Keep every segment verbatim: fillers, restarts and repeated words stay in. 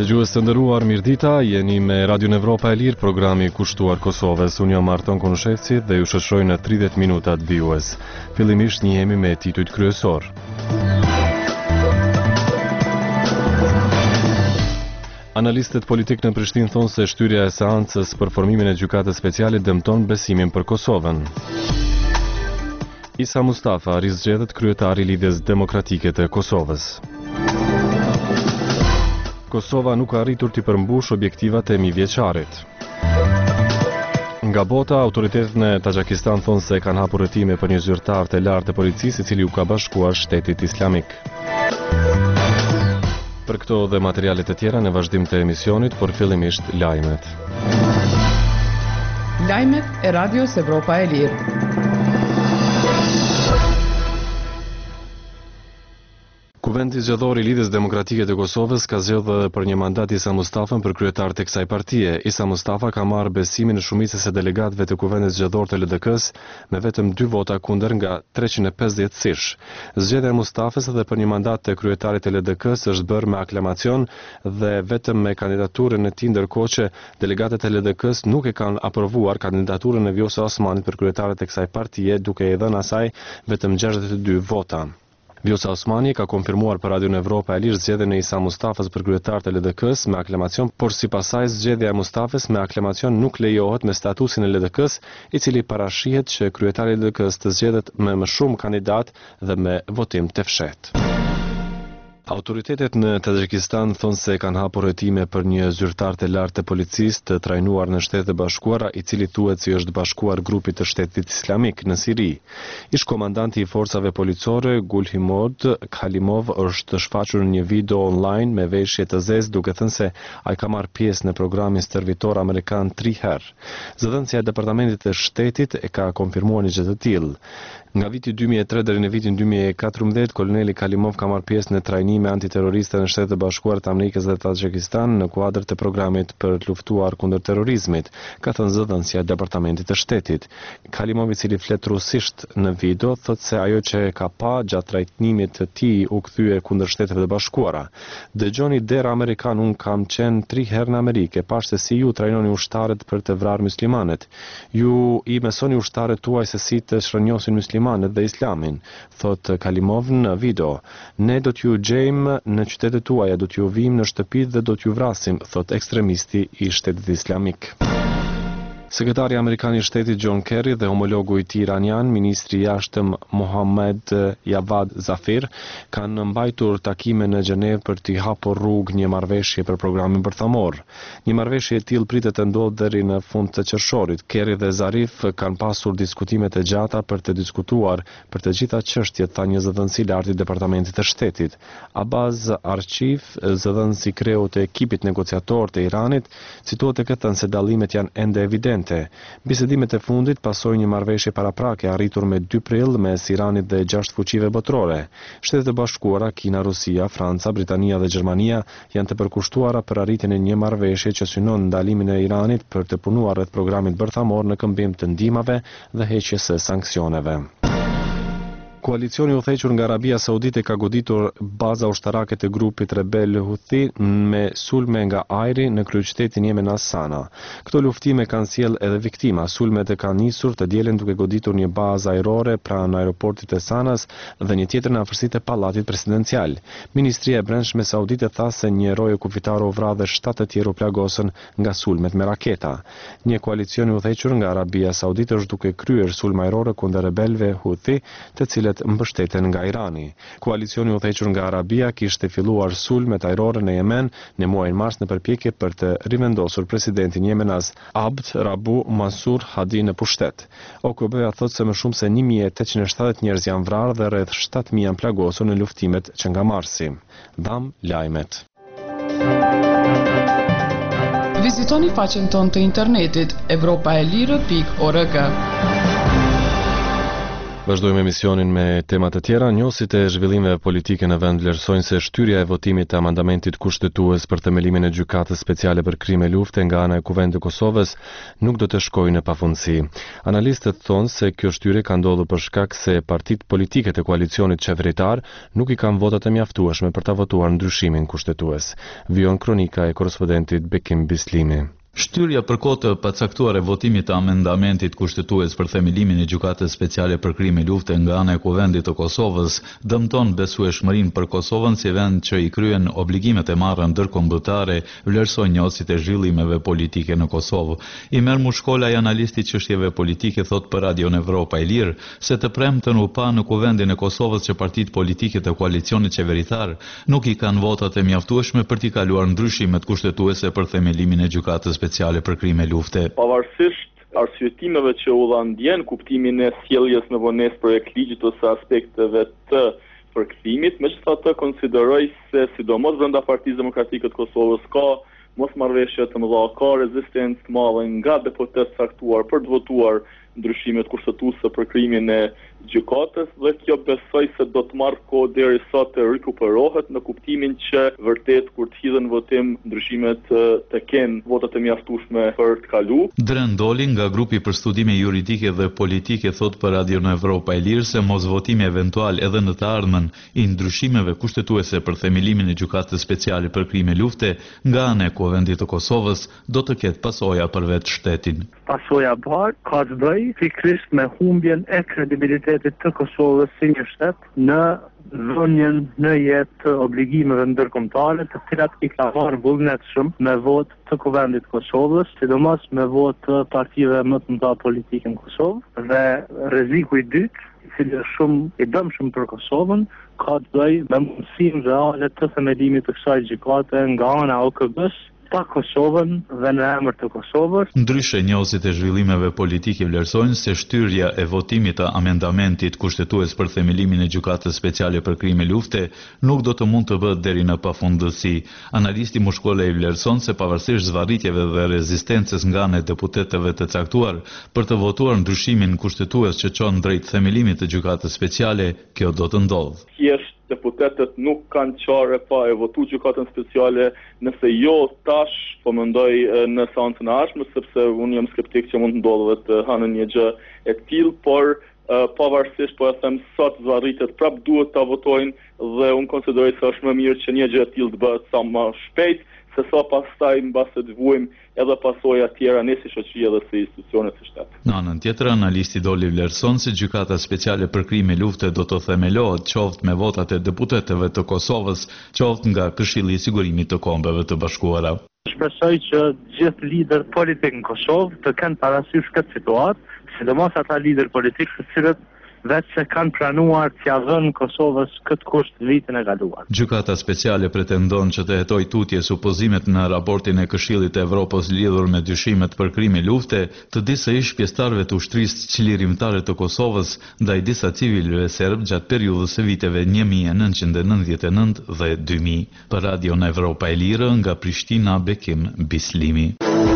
Dëgjues të nderuar, mirëdita, jeni me Radio Evropa e Lirë, programi i kushtuar Kosovës. Unë jam Marton Konushevci dhe ju shoqëroj në tridhjetë minutat vijues. Fillimisht njihemi me titujt kryesor. Analistët politik në Prishtinë thonë se shtyrja e seancës për formimin e gjykatës speciale dëmton besimin për Kosovën. Isa Mustafa rizgjedhet kryetari i Lidhjes Demokratike të Kosovës. Kosova nuk ka arritur të përmbush objektivat e mijëvjeçarit. Nga bota, autoritetet në Taxhakistan thonë se kanë hapur rëtime për një zyrtar të lartë të policisë i cili u ka bashkuar Shtetit Islamik. Për këto dhe materialet e tjera në vazhdim të emisionit, por fillimisht lajmet. Lajmet e Radios Evropa e Lirë. Kuvendi zgjedhor i Lidhjes Demokratike të Kosovës ka zgjedhur për një mandat Isa Mustafën për kryetar të kësaj partie. Isa Mustafa ka marrë besimin e shumicës së delegatëve të Kuvendit Zgjedhor të L D K-s me vetëm dy vota kundër nga treqind e pesëdhjetë sish. Zgjedhja e Mustafës edhe për një mandat të kryetarit të L D K-s është bërë me aklamacion dhe vetëm me kandidaturën e tij, ndërkohë që delegatët e L D K-s nuk e kanë aprovuar kandidaturën e Vjosa Osmanit për kryetarin e kësaj partie, duke i dhënë asaj vetëm gjashtëdhjetë e dy vota. Vjosa Osmani ka konfirmuar për Radio Evropa e Lirë zgjedhjen e Isa Mustafës për kryetar të L D K-s me aklamacion, por sipas saj zgjedhja e Mustafës me aklamacion nuk lejohet me statusin e L D K-s, i cili parashihet që kryetari i L D K-s të zgjedhet me më shumë kandidat dhe me votim të fshehtë. Autoritetet në Taxhakistan thonë se kanë hapur hetime për një zyrtar të lartë të policisë të trajnuar në Shtetet e Bashkuara, i cili thuhet se është bashkuar grupit të Shtetit Islamik në Siri. Ish komandanti i forcave policore Gulhimod Khalimov është shfaqur në një video online me veshje të zezë, duke thënë se ai ka marrë pjesë në programin stërvitor amerikan tri herë. Zëdhënësia e Departamentit të Shtetit e ka konfirmuar një gjë të tillë. Nga viti dy mijë e tre deri në vitin dy mijë e katërmbëdhjetë, koloneli Kalimov ka marrë pjesë në trajnime antiterroriste në Shtetet e Bashkuara të Amerikës dhe Taxhakistan në kuadër të programit për të luftuar kundër terrorizmit, ka thënë zëdhënësia e Departamentit të Shtetit. Kalimov, i cili flet rusisht në video, thotë se ajo që ka pa gjatë trajnimit të tij u kthye kundër Shteteve të Bashkuara. Dëgjoni der amerikan, un kam qenë tri herë në Amerikë, pash se si ju trajnoni ushtarët për të vrarë muslimanët. Ju i mësoni ushtarët tuaj se si të shërnjosin muslimanët dhe Islamin, thot Kalimov në video. Ne do t'ju gjejmë në qytetet tuaja, do t'ju vim në shtëpi dhe do t'ju vrasim, thot ekstremisti i Shtetit Islamik. Sekretari Amerikan i Shtetit John Kerry dhe homologu i tij iranian, ministri i jashtëm Mohammed Javad Zarif, kanë mbajtur takime në Gjenevë për t'i hapur rrugë një marrëveshje për programin bërthamor. Një marrëveshje e tillë pritet të ndodhë deri në fund të qershorit. Kerry dhe Zarif kanë pasur diskutime të gjata për të diskutuar për të gjitha çështjet, tha një zëdhënës i lartë i Departamentit të Shtetit. Abaz Archif, zëdhënës i kreu të ekipit negociator të Iranit, citohet e këtë se dallimet janë ende evidente. Bisedimet e fundit pasojnë një marrëveshje paraprake arritur me dy prill mes Iranit dhe gjashtë fuqive botërore. Shtetet e Bashkuara, Kina, Rusia, Franca, Britania dhe Gjermania janë të përkushtuara për arritjen e një marrëveshje që synon ndalimin e Iranit për të punuar rreth programit bërthamor në këmbim të ndihmave dhe heqjes së sanksioneve. Koalicioni udhëhequr nga Arabia Saudite ka goditur baza ushtarake të grupit rebel Houthi me sulme nga ajri në kryeqytetin Yemen Sana. Këto luftime kanë sjell edhe viktima. Sulmet e kanë nisur të dielën duke goditur një bazë ajrore pranë aeroportit të Sanas dhe një tjetër në afërsitë e pallatit presidencial. Ministria e Brendshme Saudite tha se një roje kufitar u vra dhe shtatë të tjerë u plagosën nga sulmet me raketa. Një koalicion i udhëhequr nga Arabia Saudite është duke kryer sulme ajrore kundër rebelëve Houthi, të cilët mbështeten nga Irani. Koalicioni udhëhequr nga Arabia kishte filluar sulmet ajrore në Yemen në muajin mars në përpjekje për të rivendosur presidentin Yemenas Abd Rabu Mansur Hadi në pushtet. O K B-ja thotë se më shumë se një mijë e tetëqind e shtatëdhjetë njerëz janë vrarë dhe rreth shtatë mijë janë plagosur në luftimet që nga marsi. Dham lajmet. Vizitoni faqen tonë të internetit evropaelire pikë org. Vazhdojmë emisionin me temat e tjera. Njohësit e zhvillimeve politike në vend vlerësojnë se shtyrja e votimit të amandamentit kushtetues për themelimin e gjykatës speciale për krime lufte nga ana e Kuvendit të Kosovës nuk do të shkojë në pafundësi. Analistët thonë se kjo shtyrje ka ndodhur për shkak se partitë politike të koalicionit qeveritar nuk i kanë votat e mjaftueshme për ta votuar ndryshimin kushtetues. Vijon kronika e korrespondentit Bekim Bislimi. Shtyrja për kohë të pacaktuar e votimit të amendamentit kushtetues për themelimin e gjykatës speciale për krime lufte nga ana e Kuvendit të Kosovës dëmton besueshmërinë për Kosovën si vend që i kryen obligimet e marra ndërkombëtare, vlerësojnë njohësit e zhvillimeve politike në Kosovë. Imer Mushkola, analisti i çështjeve politike, thot për Radion Evropa e Lirë se të premtën u pa në Kuvendin e Kosovës që partitë politike të koalicionit qeveritar nuk i kanë votat e mjaftueshme për t'i kaluar ndryshimet kushtetuese për themelimin e gjykatës speciale për krime lufte. Pavarësisht arsyetimeve që u dhan ndjen kuptimin e sjelljes në vonesë projekt ligjit ose aspekteve të përkthimit, megjithatë konsideroj se sidomos brenda Partisë Demokratike të Kosovës ka mosmarrëveshje të mëdha, ka rezistencë të madhe nga deputetët caktuar për të votuar ndryshimet kushtetuese për krimin e gjykatës dhe kjo besoj se do të marrë kohë derisa të rikuperohet në kuptimin që vërtet kur të hidhen votim ndryshimet të kenë votat e mjaftueshme për të kaluar. Dren Doli nga grupi për studime juridike dhe politike thot për Radio në Evropa e Lirë se mosvotimi eventual edhe në të ardhmen i ndryshimeve kushtetuese për themelimin e gjykatës speciale për krime lufte nga ana e Kuvendit të Kosovës do të ketë pasoja për vetë shtetin. Pasoja parë ka të bëjë pikërisht me humbjen e kredibilitetit të Kosovës si një shtet në dhënien në jetë të obligimeve ndërkombëtare, të cilat i ka marrë vullnetshëm me votë të Kuvendit të Kosovës, sidomos me votë të partive më të mëdha politike në Kosovë, dhe rreziku i dytë, i cili është shumë i dëmshëm për Kosovën, ka të bëjë me mundësinë reale të themelimit të kësaj gjykate nga ana e O K B-s pa Kosovën dhe në emër të Kosovës. Ndryshe, njohësit e zhvillimeve politike vlerësojnë se shtyrja e votimit të amendamentit kushtetues për themelimin e gjykatës speciale për krime lufte nuk do të mund të bëhet deri në pafundësi. Analisti Mushkola i vlerëson se pavarësisht zvarritjeve dhe rezistencës nga ana e deputetëve të caktuar për të votuar ndryshimin kushtetues që çon drejt themelimit të gjykatës speciale, kjo do të ndodhë. Thjesht deputetët nuk kanë qare pa e votu gjykatën speciale, nëse jo tash, po mendoj në seancën e ardhshme, sepse unë jam skeptik që mund të ndodhë të hanë një gjë e tillë, por uh, pavarësisht po e them sot zvarritet prap duhet ta votojnë dhe unë konsideroj se është më mirë që një gjë e tillë të bëhet sa më shpejt, se sa pastaj mbas të vujmë edhe pasoja tjera ne si shoqëri edhe si institucionet e shtetit. Në anën tjetër, analisti Doli vlerëson se gjykata speciale për krime lufte do të themelohet qoftë me votat e deputetëve të Kosovës, qoftë nga Këshilli i Sigurimit të Kombeve të Bashkuara. Shpresoj që gjithë lider politik në Kosovë të kenë parasysh këtë situatë, sidomos ata lider politik të cilët vetë se kanë pranuar t'ia dhënë Kosovës këtë kusht vitin e kaluar. Gjykata speciale pretendon që të hetojë tutje supozimet në raportin e Këshillit të Evropës lidhur me dyshimet për krime lufte të disa ish pjesëtarëve të ushtrisë çlirimtare të Kosovës ndaj disa civilëve serb gjatë periudhës së viteve një mijë e nëntëqind e nëntëdhjetë e nëntë dhe dy mijë. Për Radio në Evropa e Lirë nga Prishtina, Bekim Bislimi.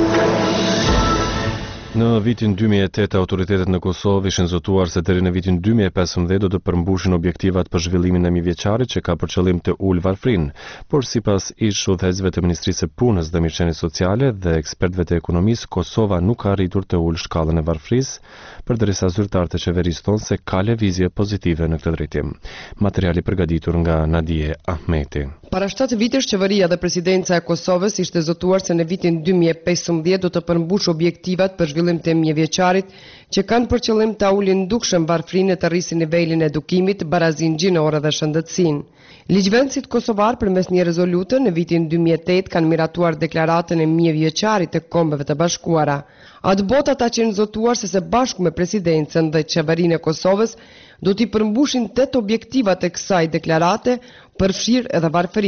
Në vitin dy mijë e tetë, autoritetet në Kosovë ishin zotuar se deri në vitin dy mijë e pesëmbëdhjetë do të përmbushin objektivat për zhvillimin e mijëvjeçarit që ka për qëllim të ulë varfrinë, por sipas ish udhëheqësve të Ministrisë së Punës dhe Mirëqenies Sociale dhe ekspertëve të ekonomisë, Kosova nuk ka arritur të ulë shkallën e varfrisë, përderisa zyrtarët e qeverisë thonë se ka lëvizje pozitive në këtë drejtim. Materiali përgatitur nga Nadije Ahmeti. Para shtatë vitesh, qeveria dhe presidenca e Kosovës ishte zotuar se në vitin dy mijë e pesëmbëdhjetë do të përmbush objektivat për zhvillim të mijëvjeçarit që kanë për qëllim ta ulin dukshëm varfrinë, të rrisin nivelin e edukimit, barazinë gjinore dhe shëndetësinë. Ligjvendësit kosovar përmes një rezolute në vitin dy mijë e tetë kanë miratuar deklaratën e mijëvjeçarit të Kombeve të Bashkuara. Atë botë ata që në zotuar se se bashku me presidencën dhe qeverinë e Kosovës do t'i përmbushin tetë objektivat e kësaj deklarate, përfshirë edhe varfërinë.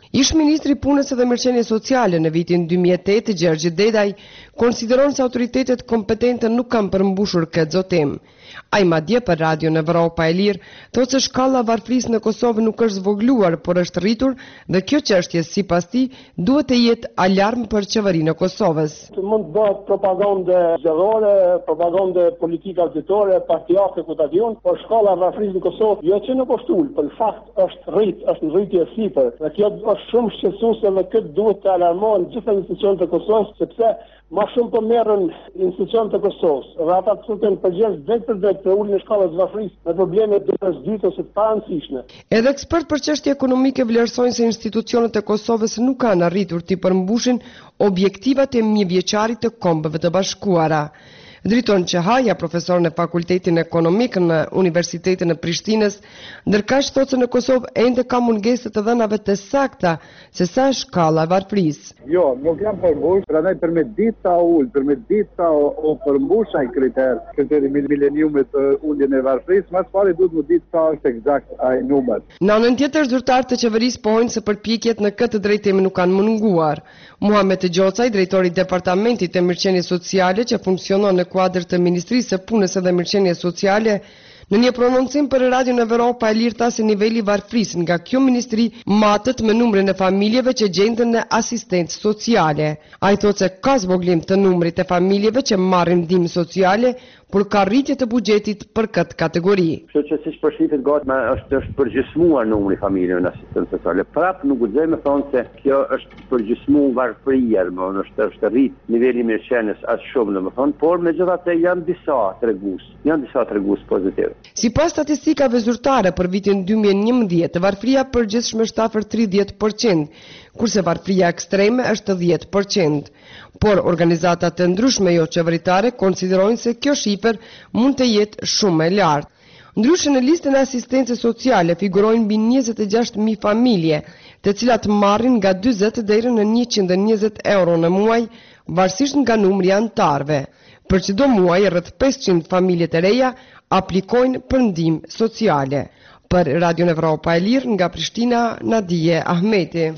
Ish ministri i Punës dhe Mirëqenies Sociale në vitin dy mijë e tetë, Gjergj Dedaj, konsideron se autoritetet kompetente nuk kanë përmbushur këtë zotim. Ai madje për Radio në Evropa e Lirë thotë se shkalla varfërisë në Kosovë nuk është zvogluar, por është rritur dhe kjo çështje sipas tij duhet të jetë alarm për qeverinë e Kosovës. Mund të bëhet propagandë zgjedhore, propagandë politike auditore, partijake ku ta diun, por shkalla e varfërisë në Kosovë jo që nuk është ul, për fakt është rrit, është në rritje sipër. Dhe kjo është shumë shqetësuese dhe këtë duhet të alarmojnë gjitha institucionet e Kosovës, sepse ma shumë për merën institucionet e Kosovës. Dhe ata të suten përgjegjës drejt për drejt për uljen e shkallës varfërisë me probleme dorës dytë ose të parëndësishme. Edhe ekspert për çështje ekonomike vlerësojnë se institucionet e Kosovës nuk kanë arritur të përmbushin objektivat e mijëvjeçarit të Kombëve të Bashkuara. Driton Çehaja, profesor në Fakultetin Ekonomik në Universitetin e Prishtinës, ndërkaq thotë se në Kosovë ende ka mungesë të dhënave të sakta se sa është shkalla e varfërisë. Jo, nuk jam përmbush, prandaj përmet ditë ta ul, përmet ditë ta o, o përmbush ai kriter, kriteri mileniumit të uljen e varfërisë, më pari duhet të ditë sa është eksakt ai numër. Në anën tjetër, zyrtarët të qeverisë pohojnë se përpjekjet në këtë drejtim nuk kanë munguar. Muhamet Gjocaj, drejtori i Departamentit të Mirëqenies Sociale që funksionon në kuadër të Ministrisë së Punës dhe Mirëqenies Sociale, në një prononcim për Radio në Evropa e Lirë tha se niveli varfërisë nga kjo ministri matët me numrin e familjeve që gjenden në asistencë sociale. Ai thotë se ka zvoglim të numrit e familjeve që marrin ndihmë sociale, por ka rritje të buxhetit për këtë kategori. Kështu që siç përshifet gati është është përgjysmuar numri i familjeve në asistencë sociale. Prap nuk guxojmë të thonë se kjo është përgjysmuar varfëria, domthonë është është rrit niveli i mirëqenies as shumë domthonë, por megjithatë janë disa tregues, janë disa tregues pozitiv. Sipas statistikave zyrtare për vitin dy mijë e njëmbëdhjetë, varfëria përgjithshme është afër tridhjetë përqind, kurse varfëria ekstreme është dhjetë përqind. Por organizata të ndryshme jo qeveritare konsiderojnë se kjo shifër mund të jetë shumë e lartë. Ndryshe në listën e asistencës sociale figurojnë mbi njëzet e gjashtë mijë familje, të cilat marrin nga dyzet deri në njëqind e njëzet euro në muaj, varësisht nga numri i anëtarëve. Për çdo muaj rreth pesëqind familje të reja aplikojnë për ndihmë sociale. Për Radio Evropa e Lirë nga Prishtina, Nadije Ahmeti.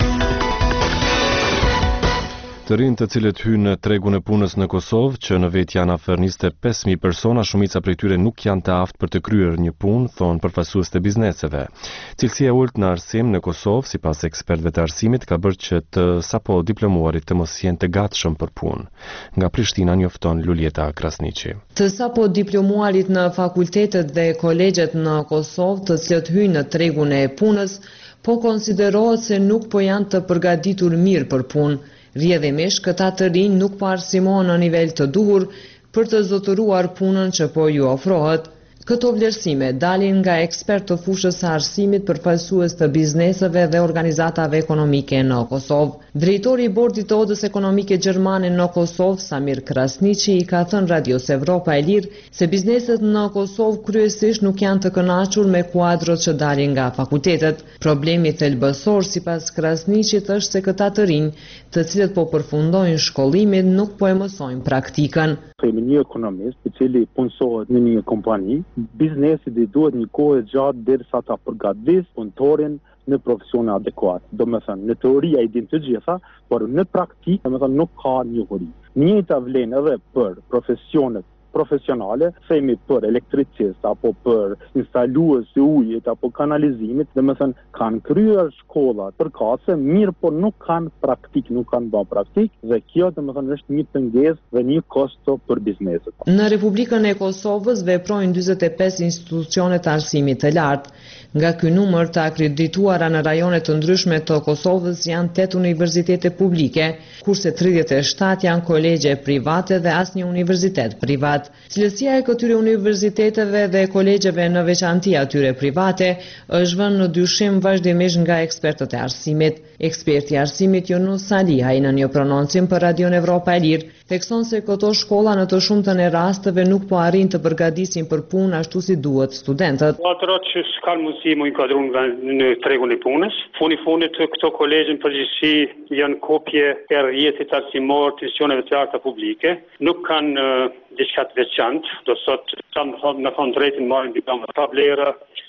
Të rinj të cilët hynë në tregun e punës në Kosovë, që në vetë janë afër njëzet e pesë mijë persona, shumica prej tyre nuk janë të aftë për të kryer një punë, thonë përfaqësues të bizneseve. Cilësia e ulët në arsim në Kosovë, sipas ekspertëve të arsimit, ka bërë që të sapo diplomuarit të mos jenë të gatshëm për punë. Nga Prishtina njofton Luljeta Krasniqi. Të sapo diplomuarit në fakultetet dhe kolegjet në Kosovë, të cilët hynë në tregun e punës, po konsiderohet se nuk po janë të përgatitur mirë për punë. Rrjedhimisht këta të rinj nuk po arsimohen në nivel të duhur për të zotëruar punën që po ju ofrohet. Këto vlerësime dalin nga ekspert të fushës së arsimit përfaqësues të bizneseve dhe organizatave ekonomike në Kosovë. Drejtori i Bordit të Odës Ekonomike Gjermane në Kosovë, Samir Krasniqi, i ka thënë Radios Evropa e Lirë se bizneset në Kosovë kryesisht nuk janë të kënaqur me kuadrot që dalin nga fakultetet. Problemi thelbësor sipas Krasniqit është se këta të rinj, të cilët po përfundojnë shkollimin, nuk po e mësojnë praktikën. Kemi një ekonomist i cili punësohet në një kompani, biznesi i duhet një kohë gjatë derisa ta përgatis punëtorin në profesione adekuat. Do me thënë, në teoria i din të gjitha, por në praktikë, do me thënë, nuk ka njohuri. Njëjta vlen edhe për profesionet profesionale, themi për elektricist apo për instalues të ujit apo kanalizimit, dhe më thënë, kanë kryer shkollat përkatëse, mirë por nuk kanë praktik, nuk kanë bën praktik, dhe kjo dhe më thënë është një pengesë dhe një kosto për bizneset. Në Republikën e Kosovës veprojnë dyzet e pesë institucione të arsimit të lartë. Nga ky numër të akredituara në rajone të ndryshme të Kosovës janë tetë universitete publike, kurse tridhjetë e shtatë janë kolegje private dhe asnjë universitet privat. Cilësia e këtyre universiteteve dhe kolegjeve në veçanti atyre private është vënë në dyshim vazhdimisht nga ekspertët e arsimit. Eksperti i arsimit Yunus Salihaj në një prononcim për Radion Evropa e Lirë thekson se këto shkolla në të shumtën e rasteve nuk po arrin të përgatisin për punë ashtu si duhet studentët. Ato që s'kan mundësi mu inkuadru në tregun e punës. Funi fundit këto kolegje në përgjithësi janë kopje e rrjetit arsimor të institucioneve të larta publike. Nuk kanë uh, diçka të veçantë, do sot në thonë drejtin marrin diploma pa vlerë,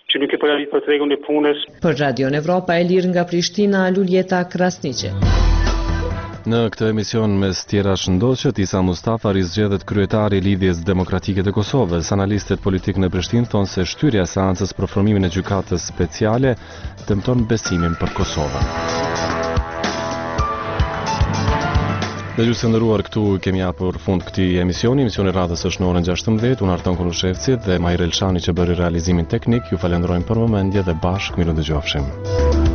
që nuk e përgatit për tregun e punës. Për Radion Evropa e Lirë nga Prishtina, Luljeta Krasniqe. Në këtë emision mes tjera shëndoqët, Isa Mustafa rizgjedhet kryetari i Lidhjes Demokratike të Kosovës. Analistët politik në Prishtinë thonë se shtyrja e seancës për formimin e gjykatës speciale dëmton besimin për Kosovën. Dhe gjusë të ndëruar, këtu kemi hapur fund këtij emisioni. Emisioni radhës është në orën gjashtëmbëdhjetë. Unë Arton Kunushevci dhe Majrel Shani që bëri realizimin teknik. Ju falenderojmë për vëmendje dhe bashkë miru dëgjofshim.